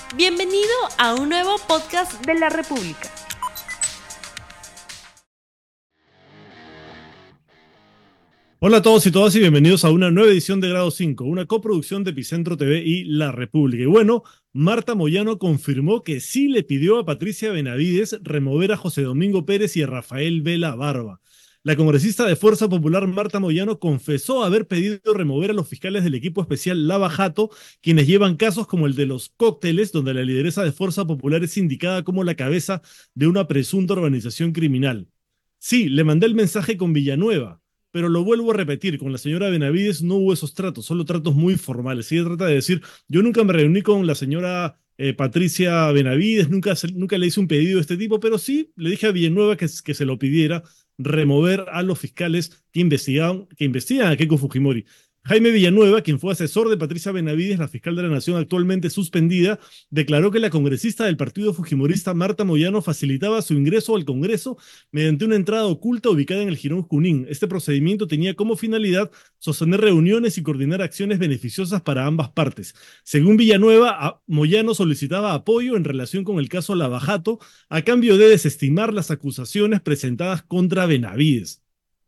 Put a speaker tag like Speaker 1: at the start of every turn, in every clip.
Speaker 1: Bienvenido a un nuevo podcast de la República.
Speaker 2: Hola a todos y todas y bienvenidos a una nueva edición de Grado 5, una coproducción de Epicentro TV y La República. Y bueno, Marta Moyano confirmó que sí le pidió a Patricia Benavides remover a José Domingo Pérez y a Rafael Vela Barba. La congresista de Fuerza Popular Marta Moyano confesó haber pedido remover a los fiscales del equipo especial Lava Jato, quienes llevan casos como el de los cócteles, donde la lideresa de Fuerza Popular es indicada como la cabeza de una presunta organización criminal. Sí, le mandé el mensaje con Villanueva, pero lo vuelvo a repetir, con la señora Benavides no hubo esos tratos, solo tratos muy formales. Ella trata de decir, yo nunca me reuní con la señora Patricia Benavides, nunca le hice un pedido de este tipo, pero sí le dije a Villanueva que se lo pidiera remover a los fiscales que investigan a Keiko Fujimori. Jaime Villanueva, quien fue asesor de Patricia Benavides, la fiscal de la Nación actualmente suspendida, declaró que la congresista del partido fujimorista Marta Moyano facilitaba su ingreso al Congreso mediante una entrada oculta ubicada en el Jirón Junín. Este procedimiento tenía como finalidad sostener reuniones y coordinar acciones beneficiosas para ambas partes. Según Villanueva, Moyano solicitaba apoyo en relación con el caso Lava Jato a cambio de desestimar las acusaciones presentadas contra Benavides.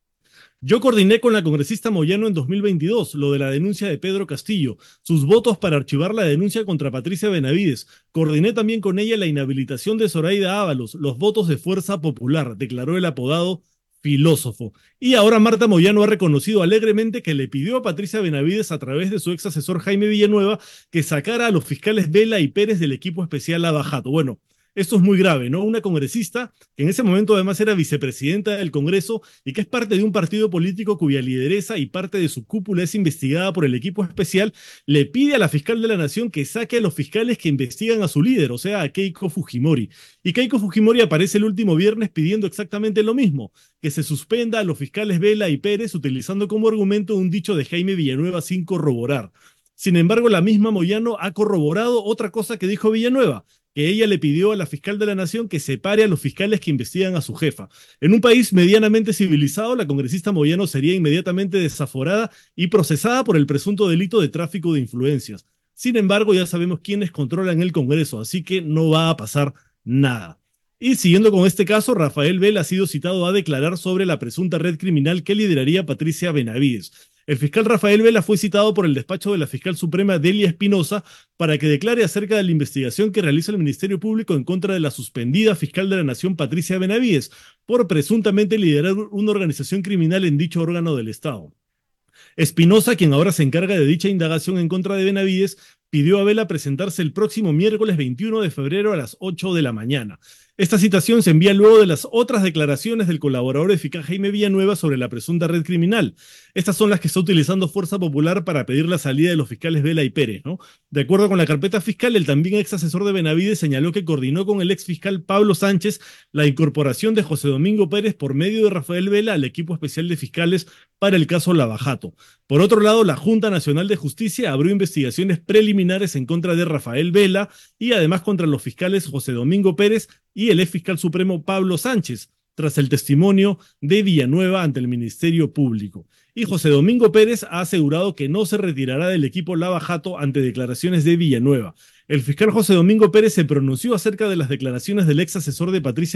Speaker 2: Yo coordiné con la congresista Moyano en 2022 lo de la denuncia de Pedro Castillo, sus votos para archivar la denuncia contra Patricia Benavides. Coordiné también con ella la inhabilitación de Zoraida Ábalos, los votos de Fuerza Popular, declaró el apodado filósofo. Y ahora Marta Moyano ha reconocido alegremente que le pidió a Patricia Benavides a través de su ex asesor Jaime Villanueva que sacara a los fiscales Vela y Pérez del equipo especial Lava Jato. Bueno, esto es muy grave, ¿no? Una congresista que en ese momento además era vicepresidenta del Congreso y que es parte de un partido político cuya lideresa y parte de su cúpula es investigada por el equipo especial, le pide a la fiscal de la Nación que saque a los fiscales que investigan a su líder, o sea, a Keiko Fujimori. Y Keiko Fujimori aparece el último viernes pidiendo exactamente lo mismo, que se suspenda a los fiscales Vela y Pérez utilizando como argumento un dicho de Jaime Villanueva sin corroborar. Sin embargo, la misma Moyano ha corroborado otra cosa que dijo Villanueva, que ella le pidió a la fiscal de la Nación que separe a los fiscales que investigan a su jefa. En un país medianamente civilizado, la congresista Moyano sería inmediatamente desaforada y procesada por el presunto delito de tráfico de influencias. Sin embargo, ya sabemos quiénes controlan el Congreso, así que no va a pasar nada. Y siguiendo con este caso, Rafael Vela ha sido citado a declarar sobre la presunta red criminal que lideraría Patricia Benavides. El fiscal Rafael Vela fue citado por el despacho de la fiscal suprema Delia Espinosa para que declare acerca de la investigación que realiza el Ministerio Público en contra de la suspendida fiscal de la Nación Patricia Benavides por presuntamente liderar una organización criminal en dicho órgano del Estado. Espinosa, quien ahora se encarga de dicha indagación en contra de Benavides, pidió a Vela presentarse el próximo miércoles 21 de febrero a las 8 de la mañana. Esta citación se envía luego de las otras declaraciones del colaborador eficaz Jaime Villanueva sobre la presunta red criminal. Estas son las que está utilizando Fuerza Popular para pedir la salida de los fiscales Vela y Pérez, ¿no? De acuerdo con la carpeta fiscal, el también ex asesor de Benavides señaló que coordinó con el ex fiscal Pablo Sánchez la incorporación de José Domingo Pérez por medio de Rafael Vela al equipo especial de fiscales para el caso Lava Jato. Por otro lado, la Junta Nacional de Justicia abrió investigaciones preliminares en contra de Rafael Vela y además contra los fiscales José Domingo Pérez y el ex fiscal supremo Pablo Sánchez, tras el testimonio de Villanueva ante el Ministerio Público. Y José Domingo Pérez ha asegurado que no se retirará del equipo Lava Jato ante declaraciones de Villanueva. El fiscal José Domingo Pérez se pronunció acerca de las declaraciones del ex asesor de Patricia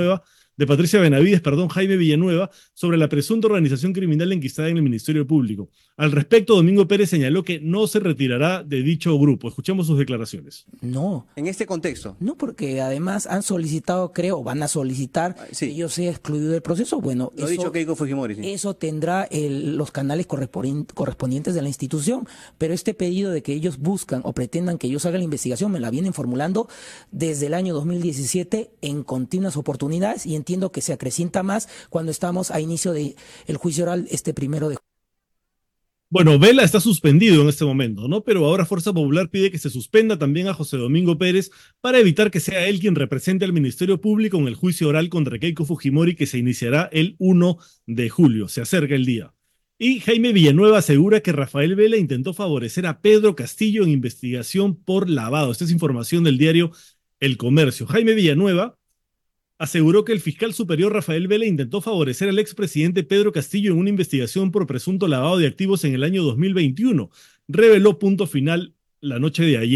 Speaker 2: Benavides, Jaime Villanueva, sobre la presunta organización criminal enquistada en el Ministerio Público. Al respecto, Domingo Pérez señaló que no se retirará de dicho grupo. Escuchemos sus declaraciones.
Speaker 3: No.
Speaker 4: En este contexto.
Speaker 3: No, porque además han solicitado, creo, van a solicitar
Speaker 4: sí,
Speaker 3: que yo sea excluido del proceso. Bueno,
Speaker 4: lo ha dicho Keiko Fujimori. Sí.
Speaker 3: Eso tendrá los canales correspondientes de la institución, pero este pedido de que ellos buscan o pretendan que yo salga la investigación me la vienen formulando desde el año 2017 en continuas oportunidades y entiendo que se acrecienta más cuando estamos a inicio del juicio oral primero de.
Speaker 2: Bueno, Vela está suspendido en este momento, ¿no? Pero ahora Fuerza Popular pide que se suspenda también a José Domingo Pérez para evitar que sea él quien represente al Ministerio Público en el juicio oral contra Keiko Fujimori que se iniciará el 1 de julio. Se acerca el día. Y Jaime Villanueva asegura que Rafael Vela intentó favorecer a Pedro Castillo en investigación por lavado. Esta es información del diario El Comercio. Jaime Villanueva aseguró que el fiscal superior Rafael Vela intentó favorecer al expresidente Pedro Castillo en una investigación por presunto lavado de activos en el año 2021. Reveló Punto Final la noche de ayer.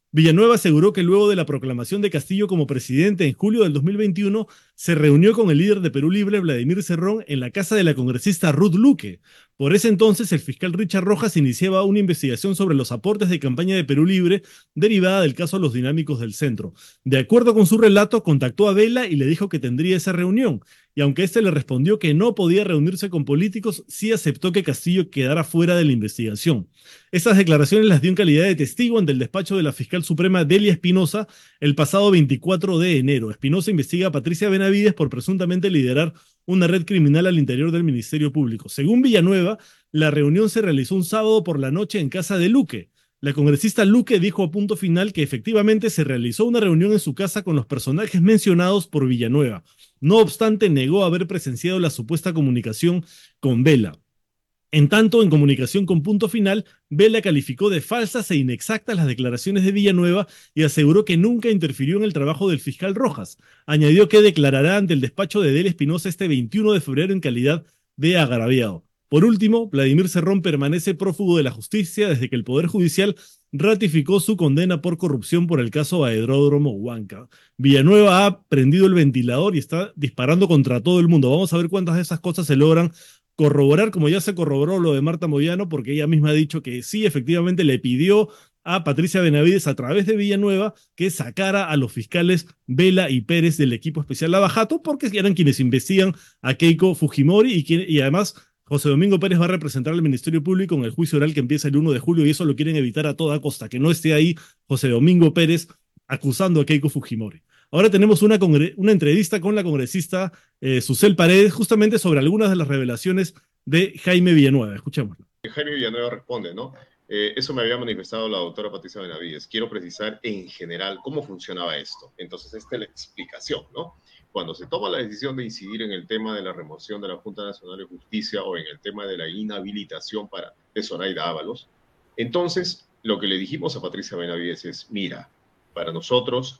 Speaker 2: Villanueva aseguró que luego de la proclamación de Castillo como presidente en julio del 2021, se reunió con el líder de Perú Libre, Vladimir Cerrón, en la casa de la congresista Ruth Luque. Por ese entonces, el fiscal Richard Rojas iniciaba una investigación sobre los aportes de campaña de Perú Libre derivada del caso Los Dinámicos del Centro. De acuerdo con su relato, contactó a Vela y le dijo que tendría esa reunión. Y aunque éste le respondió que no podía reunirse con políticos, sí aceptó que Castillo quedara fuera de la investigación. Estas declaraciones las dio en calidad de testigo ante el despacho de la fiscal suprema Delia Espinosa el pasado 24 de enero. Espinosa investiga a Patricia Benavides por presuntamente liderar una red criminal al interior del Ministerio Público. Según Villanueva, la reunión se realizó un sábado por la noche en casa de Luque. La congresista Luque dijo a Punto Final que efectivamente se realizó una reunión en su casa con los personajes mencionados por Villanueva. No obstante, negó haber presenciado la supuesta comunicación con Vela. En tanto, en comunicación con Punto Final, Vela calificó de falsas e inexactas las declaraciones de Villanueva y aseguró que nunca interfirió en el trabajo del fiscal Rojas. Añadió que declarará ante el despacho de Delia Espinosa este 21 de febrero en calidad de agraviado. Por último, Vladimir Cerrón permanece prófugo de la justicia desde que el Poder Judicial ratificó su condena por corrupción por el caso Aeródromo Huanca. Villanueva ha prendido el ventilador y está disparando contra todo el mundo. Vamos a ver cuántas de esas cosas se logran corroborar, como ya se corroboró lo de Marta Moyano, porque ella misma ha dicho que sí, efectivamente le pidió a Patricia Benavides a través de Villanueva que sacara a los fiscales Vela y Pérez del equipo especial Lavajato, porque eran quienes investigan a Keiko Fujimori y además José Domingo Pérez va a representar al Ministerio Público en el juicio oral que empieza el 1 de julio y eso lo quieren evitar a toda costa, que no esté ahí José Domingo Pérez acusando a Keiko Fujimori. Ahora tenemos una entrevista con la congresista Susel Paredes justamente sobre algunas de las revelaciones de Jaime Villanueva. Escuchémoslo.
Speaker 5: Jaime Villanueva responde, ¿no? Eso me había manifestado la doctora Patricia Benavides. Quiero precisar en general cómo funcionaba esto. Entonces, esta es la explicación, ¿no? Cuando se toma la decisión de incidir en el tema de la remoción de la Junta Nacional de Justicia o en el tema de la inhabilitación de Zoraida Ábalos, entonces lo que le dijimos a Patricia Benavides es, mira, para nosotros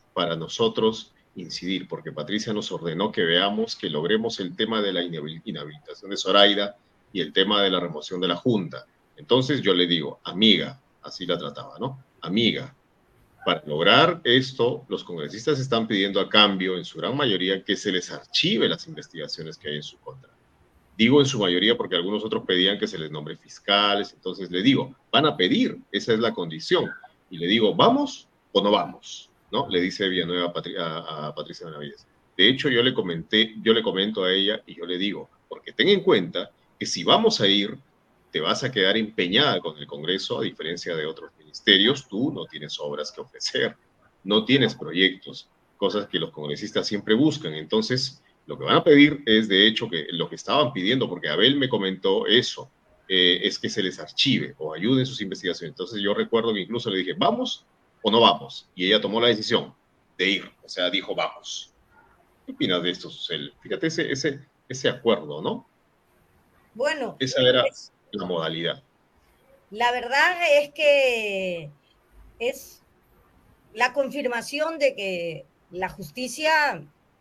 Speaker 5: incidir, porque Patricia nos ordenó que veamos, que logremos el tema de la inhabilitación de Zoraida y el tema de la remoción de la Junta. Entonces yo le digo, amiga, así la trataba, ¿no? Amiga, para lograr esto, los congresistas están pidiendo a cambio, en su gran mayoría, que se les archive las investigaciones que hay en su contra. Digo en su mayoría porque algunos otros pedían que se les nombre fiscales, entonces le digo, van a pedir, esa es la condición. Y le digo, ¿vamos o no vamos? ¿No? Le dice Villanueva a Patricia Benavides. De hecho, yo le comento a ella y yo le digo, porque ten en cuenta que si vamos a ir, te vas a quedar empeñada con el Congreso, a diferencia de otros ministerios, tú no tienes obras que ofrecer, no tienes proyectos, cosas que los congresistas siempre buscan. Entonces, lo que van a pedir es, de hecho, que lo que estaban pidiendo, porque Abel me comentó eso, es que se les archive o ayude en sus investigaciones. Entonces, yo recuerdo que incluso le dije, ¿vamos o no vamos? Y ella tomó la decisión de ir, o sea, dijo, vamos. ¿Qué opinas de esto, Susel? Fíjate ese acuerdo, ¿no?
Speaker 6: Bueno,
Speaker 5: esa era la modalidad.
Speaker 6: La verdad es que es la confirmación de que la justicia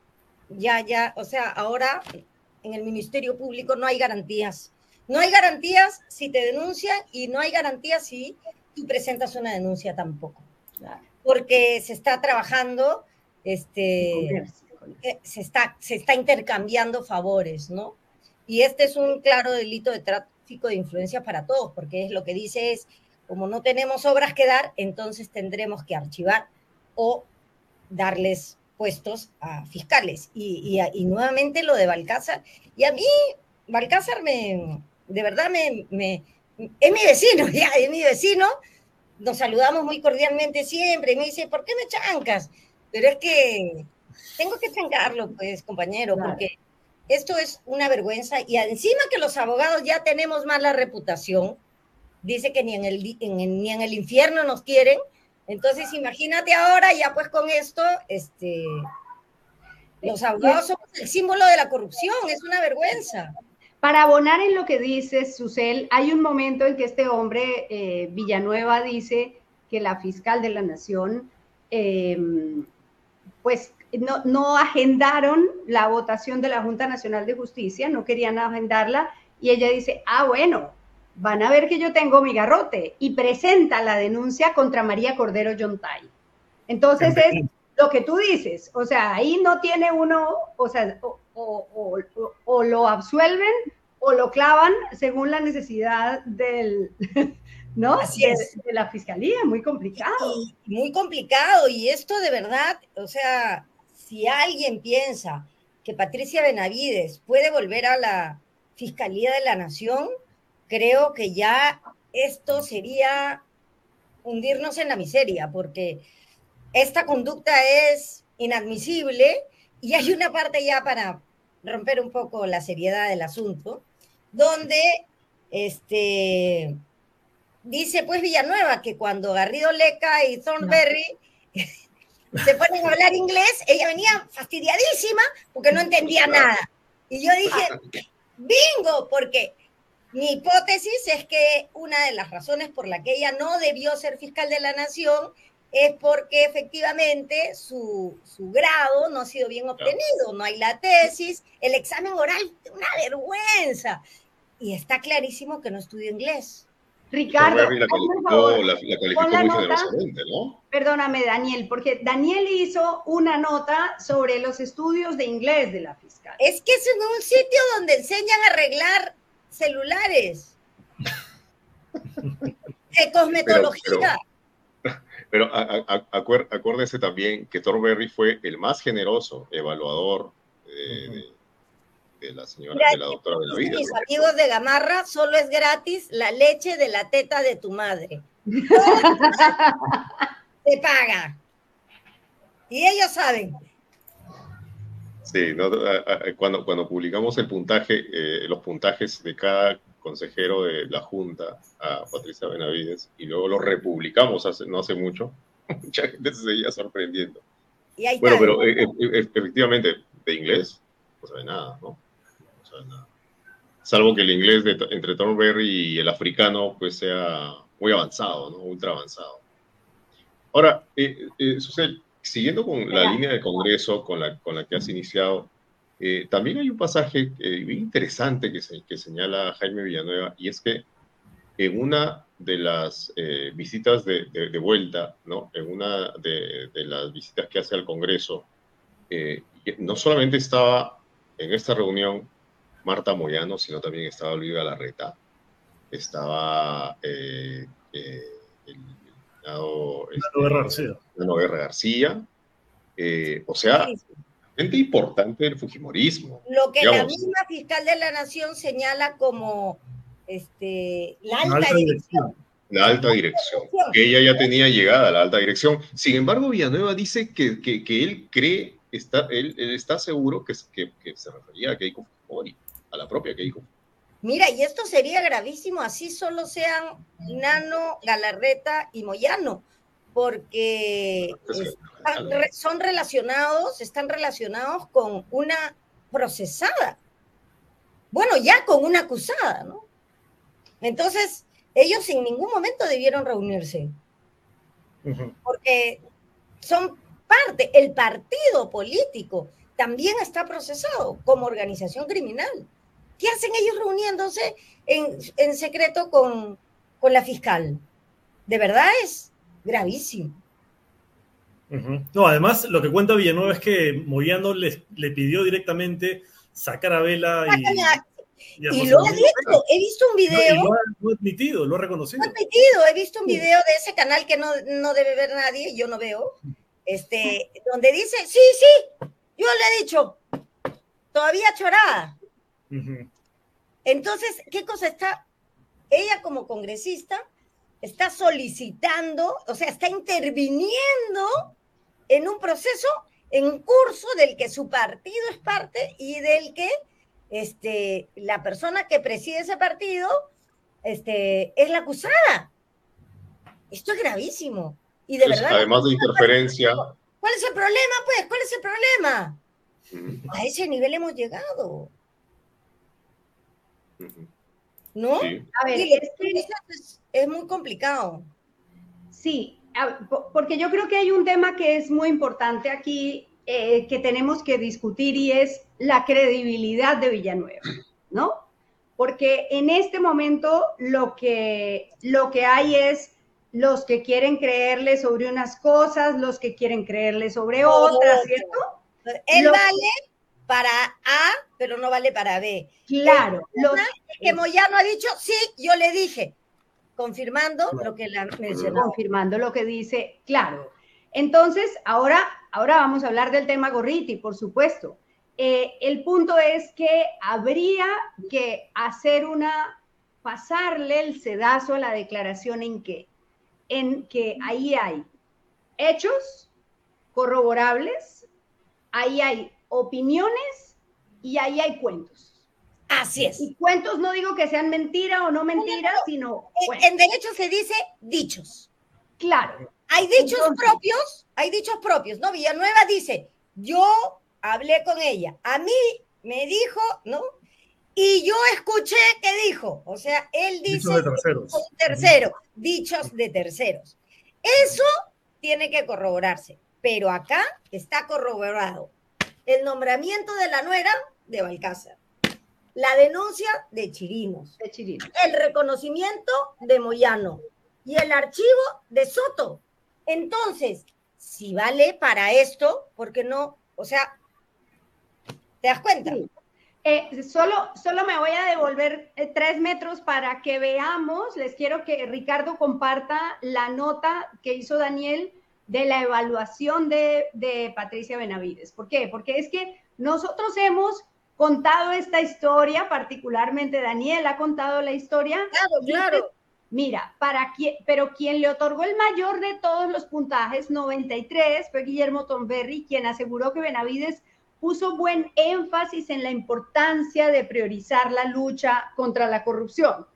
Speaker 6: o sea, ahora en el Ministerio Público no hay garantías. No hay garantías si te denuncian y no hay garantías si tú presentas una denuncia tampoco. Porque se está trabajando, se está intercambiando favores, ¿no? Y este es un claro delito de tráfico de influencias para todos, porque es lo que dice es, como no tenemos obras que dar, entonces tendremos que archivar o darles puestos a fiscales. Y nuevamente lo de Balcázar. Y a mí, Balcázar de verdad es mi vecino, ya, es mi vecino. Nos saludamos muy cordialmente siempre. Y me dice, ¿por qué me chancas? Pero es que tengo que chancarlo, pues, compañero, claro. Porque esto es una vergüenza. Y encima que los abogados ya tenemos mala reputación, dice que ni en el infierno nos quieren. Entonces, imagínate ahora, ya pues con esto, los abogados somos el símbolo de la corrupción, es una vergüenza.
Speaker 7: Para abonar en lo que dice Susel, hay un momento en que este hombre, Villanueva, dice que la fiscal de la Nación, pues no agendaron la votación de la Junta Nacional de Justicia, no querían agendarla, y ella dice, bueno, van a ver que yo tengo mi garrote, y presenta la denuncia contra María Cordero Yontay. Entonces es lo que tú dices, o sea, ahí no tiene uno, o sea, o lo absuelven o lo clavan según la necesidad del, ¿no?
Speaker 6: Así es.
Speaker 7: De la fiscalía, muy complicado.
Speaker 6: Muy complicado, y esto de verdad, o sea, si alguien piensa que Patricia Benavides puede volver a la Fiscalía de la Nación, creo que ya esto sería hundirnos en la miseria, porque esta conducta es inadmisible, y hay una parte ya para romper un poco la seriedad del asunto, donde dice pues Villanueva que cuando Garrido Leca y Thornberry se ponen a hablar inglés, ella venía fastidiadísima porque no entendía nada. Y yo dije, bingo, porque mi hipótesis es que una de las razones por la que ella no debió ser fiscal de la Nación es porque efectivamente su grado no ha sido bien obtenido, no hay la tesis, el examen oral, una vergüenza, y está clarísimo que no estudió inglés.
Speaker 7: Ricardo,
Speaker 5: la calificó muy generosamente, ¿no?
Speaker 7: Perdóname, Daniel, porque Daniel hizo una nota sobre los estudios de inglés de la fiscal.
Speaker 6: Es que es en un sitio donde enseñan a arreglar celulares. De cosmetología.
Speaker 5: Pero acuérdese también que Thornberry fue el más generoso evaluador de la señora, mira, de la doctora Benavides.
Speaker 6: Mis amigos de Gamarra, solo es gratis la leche de la teta de tu madre. Te paga. Y ellos saben.
Speaker 5: Sí, ¿no? Cuando publicamos el puntaje, los puntajes de cada consejero de la Junta a Patricia Benavides, y luego lo republicamos no hace mucho, mucha gente se seguía sorprendiendo.
Speaker 6: Y ahí
Speaker 5: bueno,
Speaker 6: está,
Speaker 5: pero efectivamente, de inglés, no sabe nada, ¿no? No sabe nada. Salvo que el inglés entre Thornberry y el africano pues sea muy avanzado, ¿no? Ultra avanzado. Ahora, Susel, siguiendo con la línea de Congreso con la que has iniciado, también hay un pasaje bien interesante que señala Jaime Villanueva, y es que en una de las visitas de vuelta, ¿no? En una de las visitas que hace al Congreso, no solamente estaba en esta reunión Marta Moyano, sino también estaba Luis Galarreta, estaba el Nano Guerra García, o sea, gente importante del fujimorismo.
Speaker 6: Lo que digamos, la misma fiscal de la Nación señala como la alta dirección.
Speaker 5: La alta dirección, que ella ya tenía llegada a la alta dirección. Sin embargo, Villanueva dice que él cree, él está seguro que se refería a Keiko Fujimori, a la propia Keiko.
Speaker 6: Mira, y esto sería gravísimo, así solo sean Nano, Galarreta y Moyano, porque están relacionados con una procesada. Bueno, ya con una acusada, ¿no? Entonces, ellos en ningún momento debieron reunirse, porque son parte, el partido político también está procesado como organización criminal. ¿Qué hacen ellos reuniéndose en secreto con la fiscal? De verdad es gravísimo.
Speaker 2: No, además, lo que cuenta Villanueva es que Moyano le pidió directamente sacar a Vela
Speaker 6: y lo ha dicho, he visto un video.
Speaker 2: Lo ha admitido, lo ha reconocido.
Speaker 6: He visto un video de ese canal que no debe ver nadie, yo no veo, donde dice, sí, yo le he dicho, todavía chorada. Entonces, ¿qué cosa está? Ella como congresista está solicitando, o sea, está interviniendo en un proceso en curso del que su partido es parte y del que la persona que preside ese partido es la acusada. Esto es gravísimo. Y de verdad,
Speaker 5: además de interferencia.
Speaker 6: ¿Cuál es el problema, pues? ¿Cuál es el problema? A ese nivel hemos llegado. ¿No?
Speaker 7: Sí. A ver,
Speaker 6: es muy complicado.
Speaker 7: Sí, porque yo creo que hay un tema que es muy importante aquí, que tenemos que discutir, y es la credibilidad de Villanueva, ¿no? porque en este momento lo que hay es los que quieren creerle sobre unas cosas, los que quieren creerle sobre otras, ¿cierto?
Speaker 6: Él vale para A, pero no vale para B.
Speaker 7: Claro.
Speaker 6: Que Moyano ha dicho, sí, yo le dije, confirmando lo que la mencionó.
Speaker 7: Confirmando lo que dice, claro. Entonces, ahora vamos a hablar del tema Gorriti, por supuesto. El punto es que habría que pasarle el sedazo a la declaración en que ahí hay hechos corroborables, ahí hay opiniones y ahí hay cuentos.
Speaker 6: Así es.
Speaker 7: Y cuentos no digo que sean mentira o no mentira, sino cuentos.
Speaker 6: En derecho se dice dichos.
Speaker 7: Claro.
Speaker 6: Hay dichos propios, ¿no? Villanueva dice, yo hablé con ella, a mí me dijo, ¿no? Y yo escuché que dijo, o sea, él dice dichos de terceros. Eso tiene que corroborarse, pero acá está corroborado el nombramiento de la nuera de Balcázar, la denuncia de Chirinos, el reconocimiento de Moyano y el archivo de Soto. Entonces, si vale para esto, ¿por qué no? O sea, ¿te das cuenta?
Speaker 7: Sí. Solo me voy a devolver 3 metros para que veamos. Les quiero que Ricardo comparta la nota que hizo Daniel de la evaluación de Patricia Benavides. ¿Por qué? Porque es que nosotros hemos contado esta historia, particularmente Daniel ha contado la historia.
Speaker 6: Claro.
Speaker 7: Mira, pero quien le otorgó el mayor de todos los puntajes, 93, fue Guillermo Thornberry, quien aseguró que Benavides puso buen énfasis en la importancia de priorizar la lucha contra la corrupción.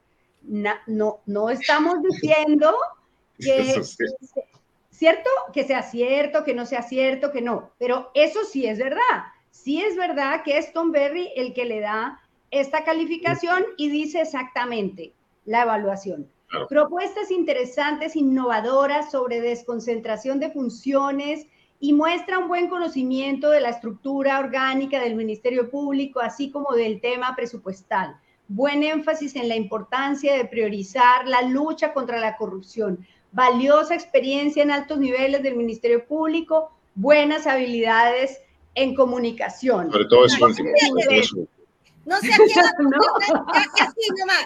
Speaker 7: No estamos diciendo que, ¿cierto? Que sea cierto, que no sea cierto, que no, pero eso sí es verdad. Sí es verdad que es Thornberry el que le da esta calificación y dice exactamente la evaluación. Claro. Propuestas interesantes, innovadoras sobre desconcentración de funciones y muestra un buen conocimiento de la estructura orgánica del Ministerio Público, así como del tema presupuestal. Buen énfasis en la importancia de priorizar la lucha contra la corrupción. Valiosa experiencia en altos niveles del Ministerio Público, buenas habilidades en comunicación.
Speaker 5: Sobre todo eso último.
Speaker 6: No sé a quién así nomás.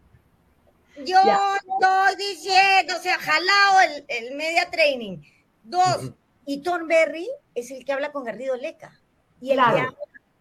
Speaker 6: Yo estoy diciendo, o sea, jalado el media training. 2, y Thornberry es el que habla con Garrido Leca. Y el que habla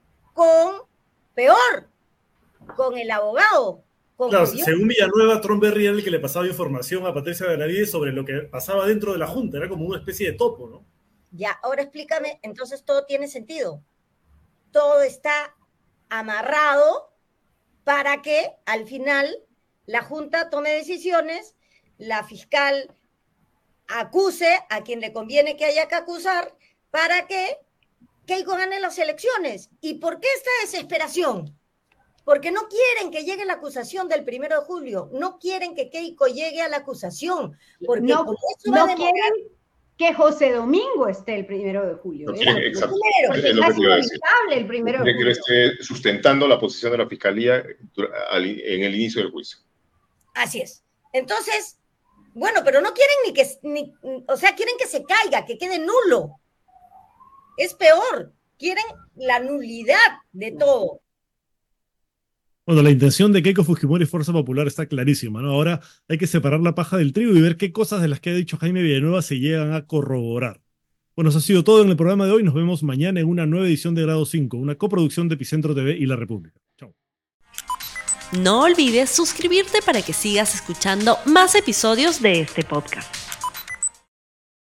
Speaker 6: con el abogado.
Speaker 2: Claro, según Villanueva, Thornberry era el que le pasaba información a Patricia Benavides sobre lo que pasaba dentro de la Junta. Era como una especie de topo, ¿no?
Speaker 6: Ya, ahora explícame, entonces todo tiene sentido. Todo está amarrado para que al final la Junta tome decisiones, la fiscal acuse a quien le conviene que haya que acusar para que Keiko gane las elecciones. ¿Y por qué esta desesperación? Porque no quieren que llegue la acusación del 1 de julio, no quieren que Keiko llegue a la acusación, porque
Speaker 7: no quieren que José Domingo esté el 1 de julio.
Speaker 5: No quieren, exacto. Es lo que te iba a decir.
Speaker 7: El 1 de julio.
Speaker 5: Que esté sustentando la posición de la Fiscalía en el inicio del juicio.
Speaker 6: Así es. Entonces, bueno, pero no quieren quieren que se caiga, que quede nulo. Es peor, quieren la nulidad de todo.
Speaker 2: Bueno, la intención de Keiko Fujimori y Fuerza Popular está clarísima, ¿no? Ahora hay que separar la paja del trigo y ver qué cosas de las que ha dicho Jaime Villanueva se llegan a corroborar. Bueno, eso ha sido todo en el programa de hoy. Nos vemos mañana en una nueva edición de Grado 5, una coproducción de Epicentro TV y La República. Chao.
Speaker 1: No olvides suscribirte para que sigas escuchando más episodios de este podcast.